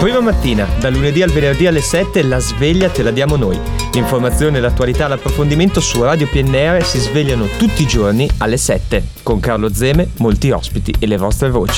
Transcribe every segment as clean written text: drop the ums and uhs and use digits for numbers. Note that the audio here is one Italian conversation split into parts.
Prima mattina, da lunedì al venerdì alle 7, la sveglia te la diamo noi. L'informazione, l'attualità, l'approfondimento su Radio PNR si svegliano tutti i giorni alle 7, con Carlo Zeme, molti ospiti e le vostre voci.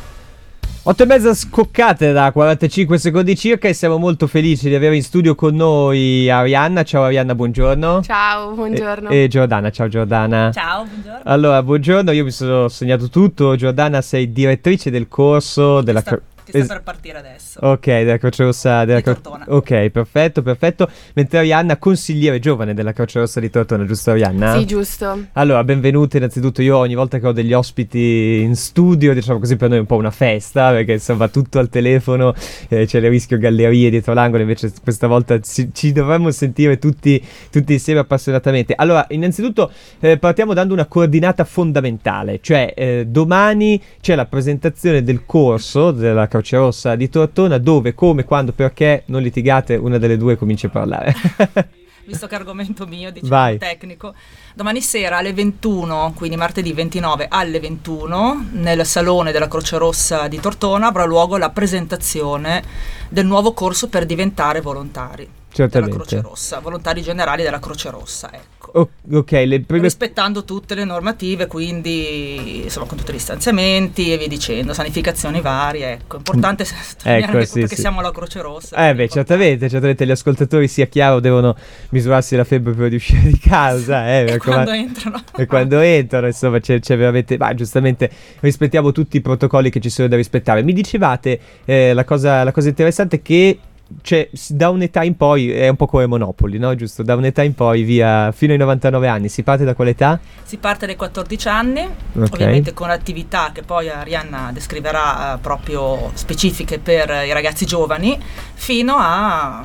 8:30 scoccate da 45 secondi circa e siamo molto felici di avere in studio con noi Arianna. Ciao Arianna, buongiorno. Ciao, buongiorno. E Giordana, ciao Giordana. Ciao, buongiorno. Allora, buongiorno, io mi sono segnato tutto. Giordana, sei direttrice del corso della... Che sta per partire adesso. Ok, della Croce Rossa di Tortona. Ok, perfetto. Mentre Arianna, consigliere giovane della Croce Rossa di Tortona, giusto Arianna? Sì, giusto. Allora, benvenuti innanzitutto. Io ogni volta che ho degli ospiti in studio, diciamo così, per noi è un po' una festa, perché insomma tutto al telefono, c'è il rischio gallerie dietro l'angolo, invece questa volta ci dovremmo sentire tutti insieme appassionatamente. Allora, innanzitutto partiamo dando una coordinata fondamentale, cioè domani c'è la presentazione del corso della Croce Rossa di Tortona, dove, come, quando, perché, non litigate, una delle due comincia a parlare. Visto che è argomento mio, diciamo, vai. Tecnico, domani sera alle 21, quindi martedì 29 alle 21, nel salone della Croce Rossa di Tortona avrà luogo la presentazione del nuovo corso per diventare volontari. Certamente. Della Croce Rossa, volontari generali della Croce Rossa, ecco. Ok, le prime... rispettando tutte le normative, quindi insomma con tutti gli stanziamenti e via dicendo, sanificazioni varie, ecco, importante sottolineare perché siamo alla Croce Rossa. Certamente gli ascoltatori, sia chiaro, devono misurarsi la febbre per uscire di casa, e quando entrano. E quando entrano, insomma, c'è veramente, giustamente rispettiamo tutti i protocolli che ci sono da rispettare. Mi dicevate la cosa interessante che, cioè, da un'età in poi è un po' come Monopoli, no? Giusto? Da un'età in poi via fino ai 99 anni. Si parte da quale età? Si parte dai 14 anni, okay. Ovviamente con attività che poi Arianna descriverà proprio specifiche per i ragazzi giovani, fino a...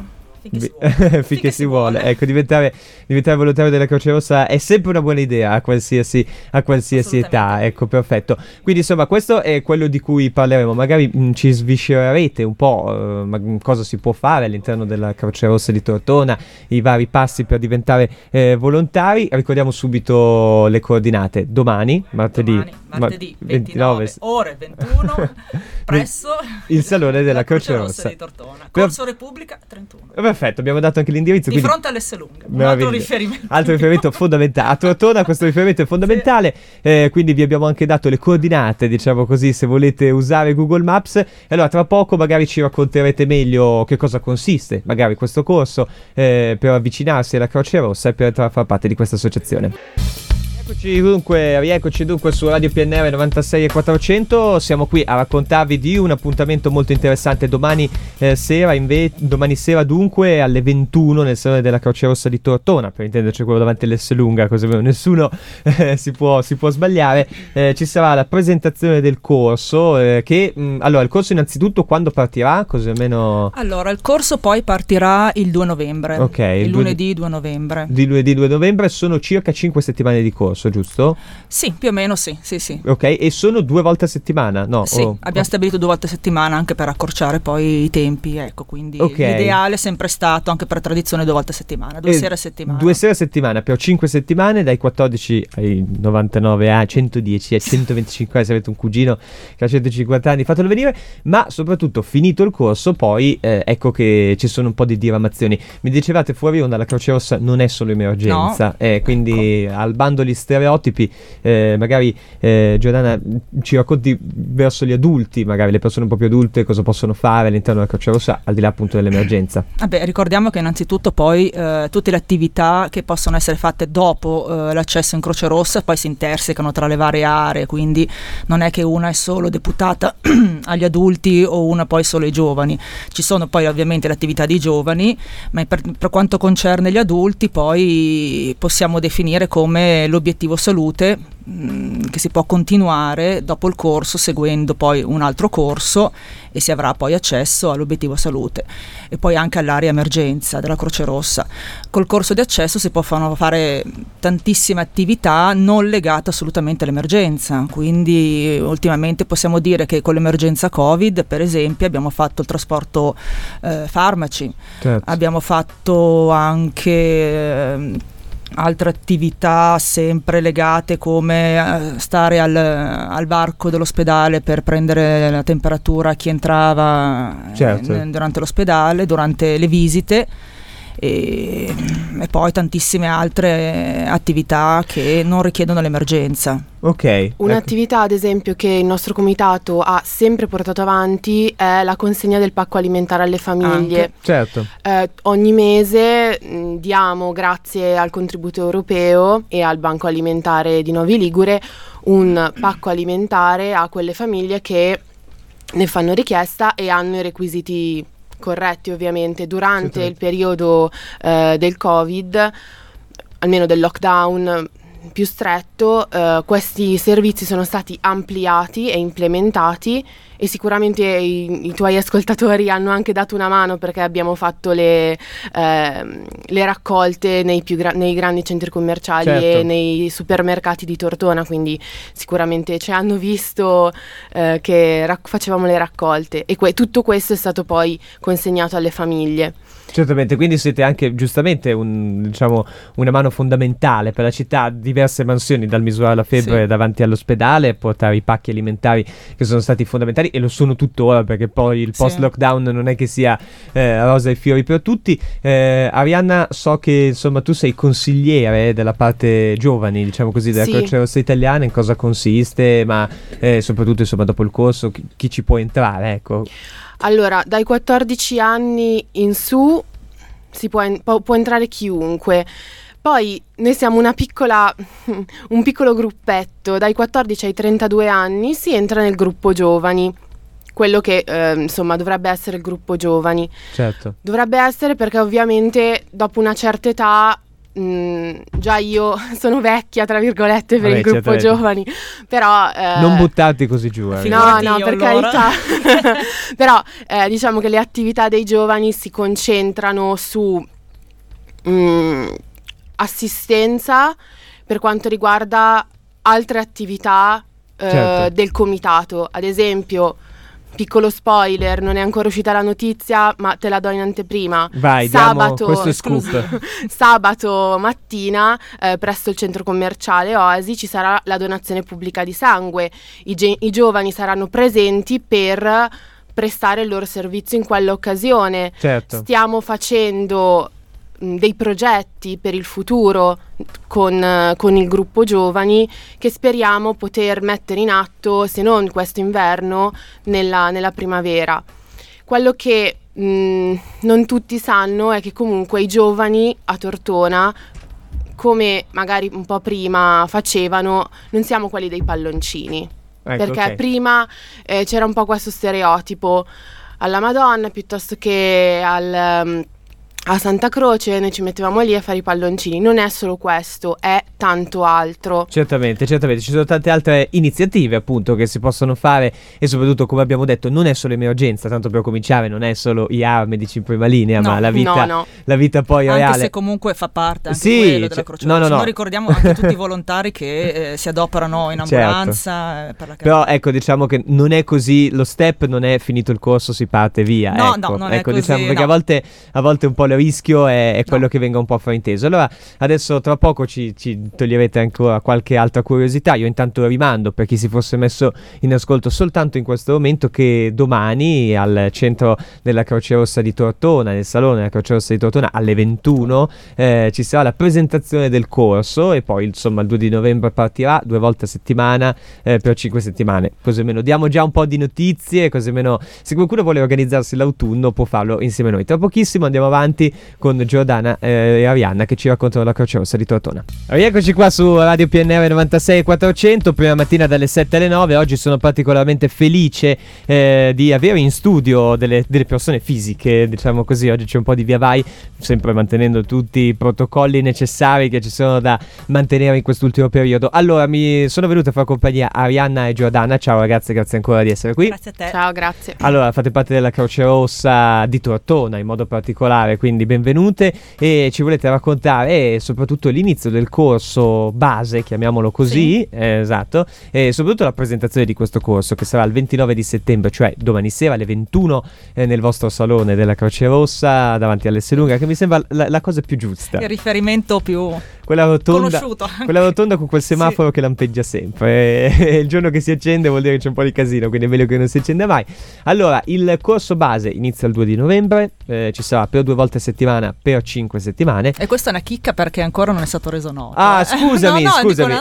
finché si vuole. Ecco, diventare volontario della Croce Rossa è sempre una buona idea a qualsiasi età. Ecco, perfetto. Quindi insomma questo è quello di cui parleremo. Magari ci sviscererete un po' cosa si può fare all'interno della Croce Rossa di Tortona, i vari passi per diventare volontari. Ricordiamo subito le coordinate. Domani, martedì 29 ore 21 presso il salone della Croce Rossa di Tortona, Corso Repubblica 31. Perfetto, abbiamo dato anche l'indirizzo. Di fronte all'S lunga, un altro riferimento fondamentale. A Tortona questo riferimento è fondamentale, sì. Quindi vi abbiamo anche dato le coordinate, diciamo così, se volete usare Google Maps. E allora tra poco magari ci racconterete meglio che cosa consiste magari questo corso per avvicinarsi alla Croce Rossa e per far parte di questa associazione. Rieccoci dunque su Radio PNR 96 e 400. Siamo qui a raccontarvi di un appuntamento molto interessante domani sera dunque alle 21 nel salone della Croce Rossa di Tortona, per intenderci quello davanti all'S lunga, così nessuno si può sbagliare. Ci sarà la presentazione del corso allora il corso innanzitutto quando partirà? Così almeno... Allora il corso poi partirà il 2 novembre, il lunedì 2 novembre. Di lunedì 2 novembre sono circa 5 settimane di corso, giusto? Sì, più o meno sì. Ok, e sono 2 volte a settimana? No? Sì, abbiamo stabilito 2 volte a settimana anche per accorciare poi i tempi, ecco, quindi l'ideale è sempre stato, anche per tradizione, 2 volte a settimana, 2 sere a settimana. 2 sere a settimana per 5 settimane, dai 14 ai 99 a 110 a 125 anni, se avete un cugino che ha 150 anni fatelo venire, ma soprattutto finito il corso poi ecco che ci sono un po' di diramazioni. Mi dicevate fuori onda, la Croce Rossa non è solo emergenza, no. Quindi al bando gli stereotipi, magari Giordana ci racconti verso gli adulti, magari le persone un po' più adulte, cosa possono fare all'interno della Croce Rossa al di là appunto dell'emergenza. Ricordiamo che innanzitutto poi tutte le attività che possono essere fatte dopo l'accesso in Croce Rossa poi si intersecano tra le varie aree, quindi non è che una è solo deputata agli adulti o una poi solo ai giovani. Ci sono poi ovviamente le attività dei giovani, ma per quanto concerne gli adulti poi possiamo definire come l'obiettivo salute, che si può continuare dopo il corso seguendo poi un altro corso e si avrà poi accesso all'obiettivo salute e poi anche all'area emergenza della Croce Rossa. Col corso di accesso si possono fare tantissime attività non legate assolutamente all'emergenza, quindi ultimamente possiamo dire che con l'emergenza Covid per esempio abbiamo fatto il trasporto farmaci, certo. Abbiamo fatto anche altre attività sempre legate come stare al varco dell'ospedale per prendere la temperatura a chi entrava durante l'ospedale, durante le visite. E poi tantissime altre attività che non richiedono l'emergenza. Ok. Un'attività ad esempio che il nostro comitato ha sempre portato avanti è la consegna del pacco alimentare alle famiglie. Anche. Certo. Ogni mese diamo, grazie al contributo europeo e al Banco Alimentare di Novi Ligure, un pacco alimentare a quelle famiglie che ne fanno richiesta e hanno i requisiti corretti ovviamente. Durante il periodo del Covid, almeno del lockdown più stretto, questi servizi sono stati ampliati e implementati, e sicuramente i tuoi ascoltatori hanno anche dato una mano, perché abbiamo fatto le raccolte nei grandi centri commerciali e nei supermercati di Tortona, quindi sicuramente ci hanno visto che facevamo le raccolte, e tutto questo è stato poi consegnato alle famiglie. Certamente, quindi siete anche giustamente una mano fondamentale per la città. Diverse mansioni, dal misurare la febbre davanti all'ospedale, portare i pacchi alimentari, che sono stati fondamentali e lo sono tuttora, perché poi il post lockdown non è che sia rosa e fiori per tutti. Arianna, so che insomma tu sei consigliere della parte giovani, diciamo così, della Croce Rossa Italiana. In cosa consiste, ma soprattutto insomma dopo il corso chi ci può entrare, ecco? Allora, dai 14 anni in su può entrare chiunque. Poi noi siamo un piccolo gruppetto. Dai 14 ai 32 anni si entra nel gruppo giovani, quello che insomma dovrebbe essere il gruppo giovani. Certo. Dovrebbe essere, perché ovviamente dopo una certa età, già io sono vecchia tra virgolette per il gruppo giovani, però non buttarti così giù, no, per carità. Però diciamo che le attività dei giovani si concentrano su assistenza per quanto riguarda altre attività del comitato. Ad esempio, piccolo spoiler, non è ancora uscita la notizia, ma te la do in anteprima. Vai, questo è scoop. Sabato mattina, presso il centro commerciale Oasi, ci sarà la donazione pubblica di sangue. I giovani saranno presenti per prestare il loro servizio in quell'occasione. Certo. Stiamo facendo dei progetti per il futuro con il gruppo giovani, che speriamo poter mettere in atto, se non questo inverno, nella primavera. Quello che non tutti sanno è che comunque i giovani a Tortona, come magari un po' prima facevano, non siamo quelli dei palloncini. Ecco, perché prima c'era un po' questo stereotipo alla Madonna piuttosto che a Santa Croce, noi ci mettevamo lì a fare i palloncini. Non è solo questo, è tanto altro. Certamente, ci sono tante altre iniziative appunto che si possono fare, e soprattutto, come abbiamo detto, non è solo emergenza, tanto per cominciare, non è solo IAR, medici in prima linea, ma la vita poi anche reale. Se comunque fa parte anche quello della Croce Rossa. Noi ricordiamo anche tutti i volontari che si adoperano in ambulanza. Però ecco, diciamo che non è così, lo step non è finito il corso, si parte via. No, non è così, diciamo, perché a volte un po' il rischio è quello che venga un po' frainteso. Allora adesso tra poco ci toglierete ancora qualche altra curiosità. Io intanto rimando, per chi si fosse messo in ascolto soltanto in questo momento, che domani al centro della Croce Rossa di Tortona, nel salone della Croce Rossa di Tortona, alle 21 ci sarà la presentazione del corso, e poi insomma il 2 di novembre partirà 2 volte a settimana per 5 settimane. Così almeno diamo già un po' di notizie, così almeno se qualcuno vuole organizzarsi l'autunno può farlo insieme a noi. Tra pochissimo andiamo avanti con Giordana e Arianna che ci raccontano la Croce Rossa di Tortona. Rieccoci qua su Radio PNR 96.400, prima mattina dalle 7 alle 9. Oggi sono particolarmente felice di avere in studio delle persone fisiche, diciamo così. Oggi c'è un po' di via vai, sempre mantenendo tutti i protocolli necessari che ci sono da mantenere in quest'ultimo periodo. Allora, mi sono venuto a fare compagnia a Arianna e Giordana. Ciao ragazze, grazie ancora di essere qui. Grazie a te. Ciao, grazie. Allora, fate parte della Croce Rossa di Tortona in modo particolare, quindi quindi benvenute, e ci volete raccontare soprattutto l'inizio del corso base, chiamiamolo così, esatto, e soprattutto la presentazione di questo corso che sarà il 29 di settembre, cioè domani sera alle 21 nel vostro salone della Croce Rossa davanti all'Esselunga, che mi sembra la cosa più giusta. Il riferimento più quella rotonda, conosciuto. Quella rotonda con quel semaforo che lampeggia sempre. E il giorno che si accende vuol dire che c'è un po' di casino, quindi è meglio che non si accenda mai. Allora, il corso base inizia il 2 di novembre, ci sarà per 2 volte a settimana per 5 settimane. E questa è una chicca perché ancora non è stato reso noto. Ah, scusami, scusami.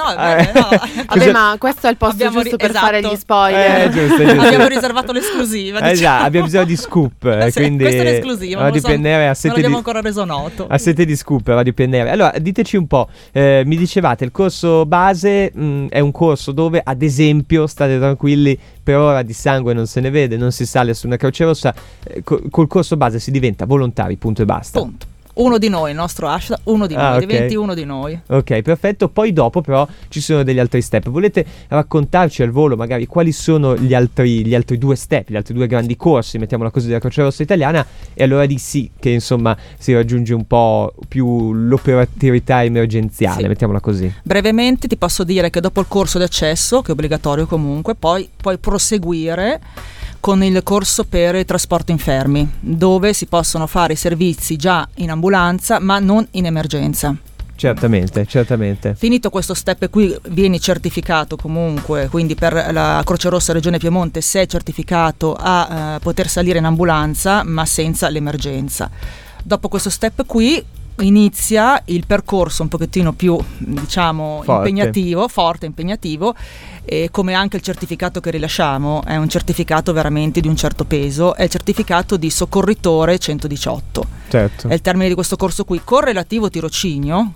Vabbè, ma questo è il posto giusto per fare gli spoiler. Giusto. Abbiamo riservato l'esclusiva. Diciamo. Già, abbiamo bisogno di scoop. Quindi questa è l'esclusiva. Radio PNR non l'abbiamo ancora reso noto. A sete di scoop, Radio PNR. Allora, diteci un po', mi dicevate, il corso base è un corso dove, ad esempio, state tranquilli, per ora di sangue non se ne vede, non si sale su una Croce Rossa, col corso base si diventa volontari, punto e basta. Punto. Uno di noi, il nostro hashtag, uno di noi, okay. Diventi uno di noi. Ok, perfetto. Poi dopo però ci sono degli altri step. Volete raccontarci al volo magari quali sono gli altri 2 step, gli altri 2 grandi corsi, mettiamola così, della Croce Rossa italiana? E allora di sì, che insomma si raggiunge un po' più l'operatività emergenziale, mettiamola così. Brevemente ti posso dire che dopo il corso di accesso, che è obbligatorio comunque, poi puoi proseguire con il corso per il trasporto infermi, dove si possono fare i servizi già in ambulanza ma non in emergenza. Certamente. Finito questo step qui vieni certificato comunque, quindi per la Croce Rossa Regione Piemonte sei certificato a poter salire in ambulanza ma senza l'emergenza. Dopo questo step qui inizia il percorso un pochettino più, diciamo, forte, impegnativo, e come anche il certificato che rilasciamo è un certificato veramente di un certo peso, è il certificato di soccorritore 118. Certo. È il termine di questo corso qui. Con relativo tirocinio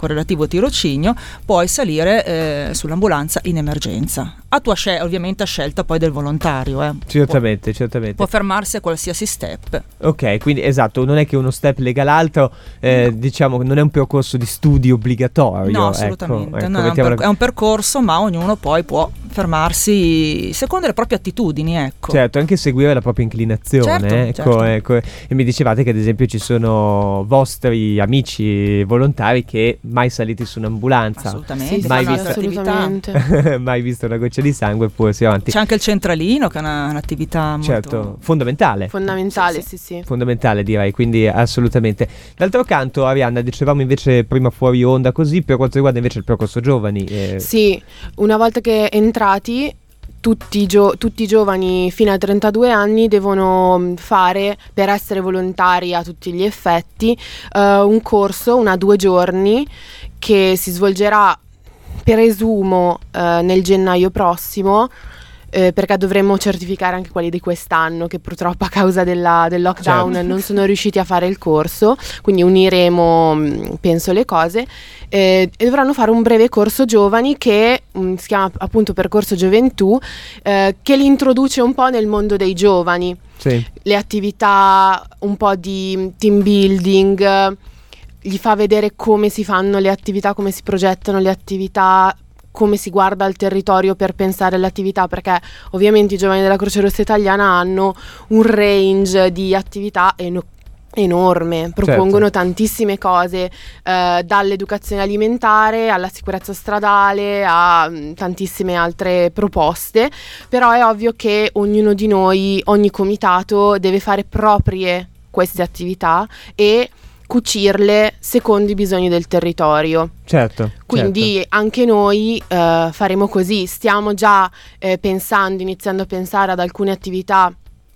puoi salire sull'ambulanza in emergenza. A tua ovviamente a scelta poi del volontario. Certamente. Può fermarsi a qualsiasi step. Ok, quindi esatto, non è che uno step lega l'altro, diciamo che non è un percorso di studi obbligatorio. No, assolutamente. Ecco, è un percorso, ma ognuno poi può fermarsi secondo le proprie attitudini, ecco. Certo, anche seguire la propria inclinazione. Certo. Ecco. E mi dicevate che ad esempio ci sono vostri amici volontari che mai saliti su un'ambulanza. Assolutamente. Sì, mai visto assolutamente. mai visto una goccia di sangue, eppure si avanti. C'è anche il centralino che è un'attività molto fondamentale. Sì. Fondamentale, direi, quindi assolutamente. D'altro canto, Arianna, dicevamo invece prima fuori onda così, per quanto riguarda invece il percorso giovani. Sì, una volta che entrati, tutti i giovani fino a 32 anni devono fare, per essere volontari a tutti gli effetti, un corso, 2 giorni, che si svolgerà, presumo, nel gennaio prossimo, perché dovremmo certificare anche quelli di quest'anno che purtroppo a causa del lockdown non sono riusciti a fare il corso, quindi uniremo penso le cose, e dovranno fare un breve corso giovani che si chiama appunto percorso gioventù, che li introduce un po' nel mondo dei giovani, le attività, un po' di team building, gli fa vedere come si fanno le attività, come si progettano le attività, come si guarda al territorio per pensare all'attività, perché ovviamente i giovani della Croce Rossa Italiana hanno un range di attività enorme, propongono tantissime cose, dall'educazione alimentare alla sicurezza stradale a tantissime altre proposte, però è ovvio che ognuno di noi, ogni comitato deve fare proprie queste attività e cucirle secondo i bisogni del territorio. Certo. Quindi anche noi faremo così, stiamo già iniziando a pensare ad alcune attività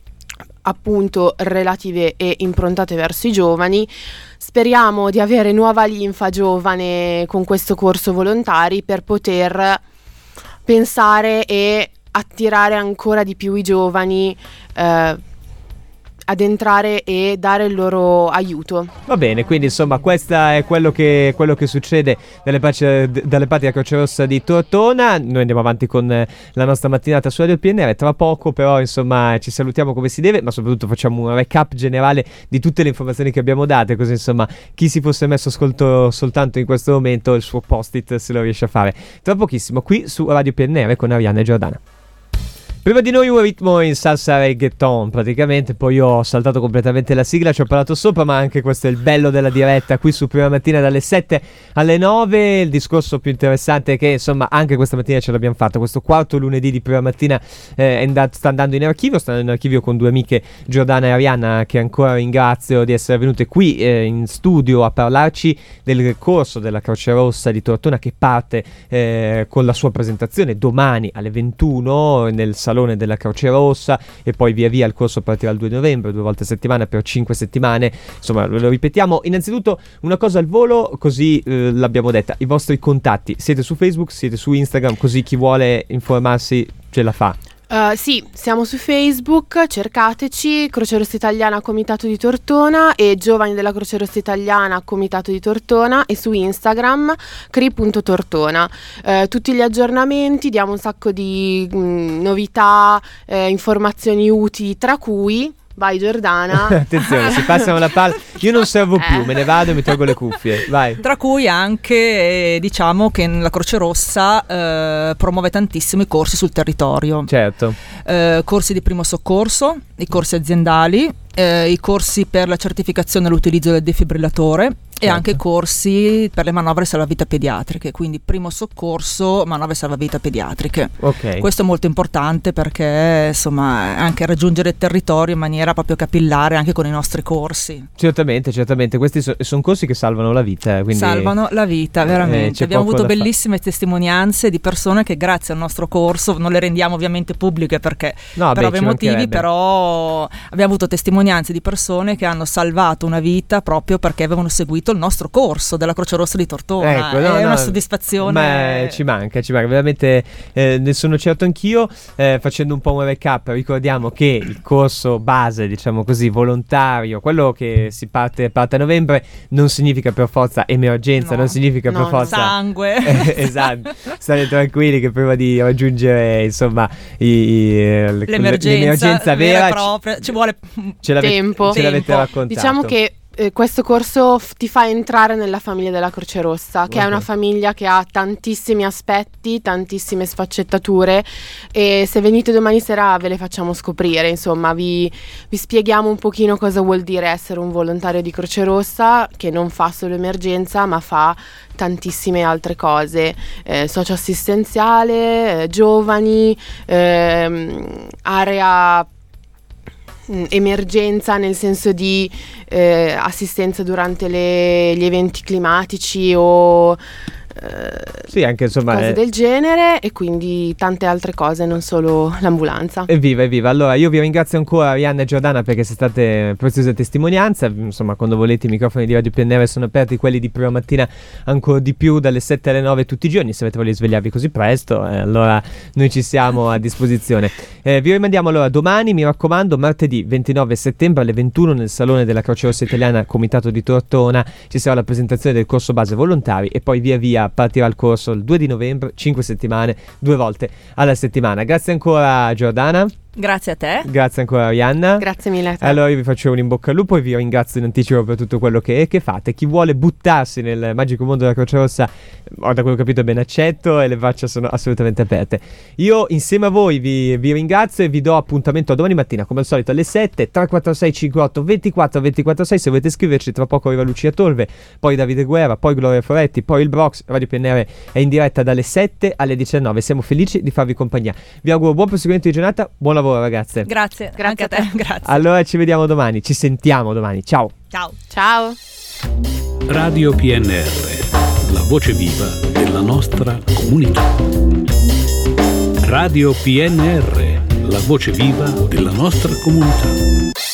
appunto relative e improntate verso i giovani. Speriamo di avere nuova linfa giovane con questo corso volontari per poter pensare e attirare ancora di più i giovani ad entrare e dare il loro aiuto. Va bene, quindi insomma questo è quello che succede dalle parti della Croce Rossa di Tortona. Noi andiamo avanti con la nostra mattinata su Radio PNR, tra poco però insomma ci salutiamo come si deve, ma soprattutto facciamo un recap generale di tutte le informazioni che abbiamo date, così insomma chi si fosse messo ascolto soltanto in questo momento il suo post-it se lo riesce a fare tra pochissimo qui su Radio PNR con Arianna e Giordana. Prima di noi un ritmo in salsa reggaeton, praticamente, poi ho saltato completamente la sigla, ci ho parlato sopra, ma anche questo è il bello della diretta qui su Prima Mattina dalle 7 alle 9. Il discorso più interessante è che, insomma, anche questa mattina ce l'abbiamo fatta, questo quarto lunedì di Prima Mattina sta andando in archivio con due amiche, Giordana e Arianna, che ancora ringrazio di essere venute qui in studio a parlarci del corso della Croce Rossa di Tortona, che parte con la sua presentazione domani alle 21 nel Salone della Croce Rossa, e poi via via il corso partirà il 2 novembre, 2 volte a settimana per 5 settimane. Insomma, lo ripetiamo. Innanzitutto una cosa al volo, così l'abbiamo detta: i vostri contatti, siete su Facebook, siete su Instagram, così chi vuole informarsi ce la fa. Sì, siamo su Facebook, cercateci, Croce Rossa Italiana Comitato di Tortona e Giovani della Croce Rossa Italiana Comitato di Tortona, e su Instagram cri.tortona. Tutti gli aggiornamenti, diamo un sacco di novità, informazioni utili, tra cui... Vai Giordana. Attenzione, si passano la palla. Io non servo più, me ne vado e mi tolgo le cuffie. Vai. Tra cui anche diciamo che la Croce Rossa promuove tantissimo i corsi sul territorio. Certo. Corsi di primo soccorso, i corsi aziendali, i corsi per la certificazione e l'utilizzo del defibrillatore. E anche corsi per le manovre salvavita pediatriche, quindi primo soccorso, manovre salvavita pediatriche. Ok. Questo è molto importante perché insomma anche raggiungere il territorio in maniera proprio capillare anche con i nostri corsi. Certamente, questi sono corsi che salvano la vita. Quindi, salvano la vita, veramente. Abbiamo avuto bellissime testimonianze di persone che grazie al nostro corso, non le rendiamo ovviamente pubbliche perché per ovvi motivi, però abbiamo avuto testimonianze di persone che hanno salvato una vita proprio perché avevano seguito il nostro corso della Croce Rossa di Tortona. È una soddisfazione. Ma ci manca veramente, ne sono certo anch'io. Facendo un po' un recap, ricordiamo che il corso base, diciamo così, volontario, quello che si parte a novembre, non significa per forza emergenza, non significa per forza sangue. Esatto, state tranquilli che prima di raggiungere insomma l'emergenza vera e propria ci vuole tempo. Ce l'avete raccontato. Diciamo che questo corso ti fa entrare nella famiglia della Croce Rossa, che è una famiglia che ha tantissimi aspetti, tantissime sfaccettature, e se venite domani sera ve le facciamo scoprire. Insomma, vi spieghiamo un pochino cosa vuol dire essere un volontario di Croce Rossa, che non fa solo emergenza ma fa tantissime altre cose, socioassistenziale, giovani, area emergenza nel senso di assistenza durante gli eventi climatici o sì, anche insomma cose del genere, e quindi tante altre cose, non solo l'ambulanza. Evviva. Allora io vi ringrazio ancora, Arianna e Giordana, perché siete state preziose testimonianze. Insomma, quando volete i microfoni di Radio PNR sono aperti, quelli di Prima Mattina ancora di più, dalle 7 alle 9 tutti i giorni. Se avete voglia di svegliarvi così presto, allora noi ci siamo a disposizione. Vi rimandiamo allora domani, mi raccomando, martedì 29 settembre alle 21 nel Salone della Croce Rossa Italiana Comitato di Tortona ci sarà la presentazione del corso base volontari, e poi via via partirà il corso il 2 di novembre, 5 settimane, 2 volte alla settimana. Grazie ancora Giordana. Grazie a te. Grazie ancora Arianna. Grazie mille a te. Allora io vi faccio un in bocca al lupo e vi ringrazio in anticipo per tutto quello che fate. Chi vuole buttarsi nel magico mondo della Croce Rossa, da quello che ho capito, è ben accetto e le braccia sono assolutamente aperte. Io insieme a voi vi ringrazio e vi do appuntamento a domani mattina come al solito alle 7, 346 58 24 24 6. Se volete scriverci, tra poco arriva Lucia Tolve, poi Davide Guerra, poi Gloria Foretti, poi il Brox. Radio PNR è in diretta dalle 7 alle 19. Siamo felici di farvi compagnia. Vi auguro buon proseguimento di giornata, buon lavoro ragazze. Grazie anche a te. Grazie. Allora ci vediamo domani, ci sentiamo domani. Ciao. Radio PNR, la voce viva della nostra comunità. Radio PNR, la voce viva della nostra comunità.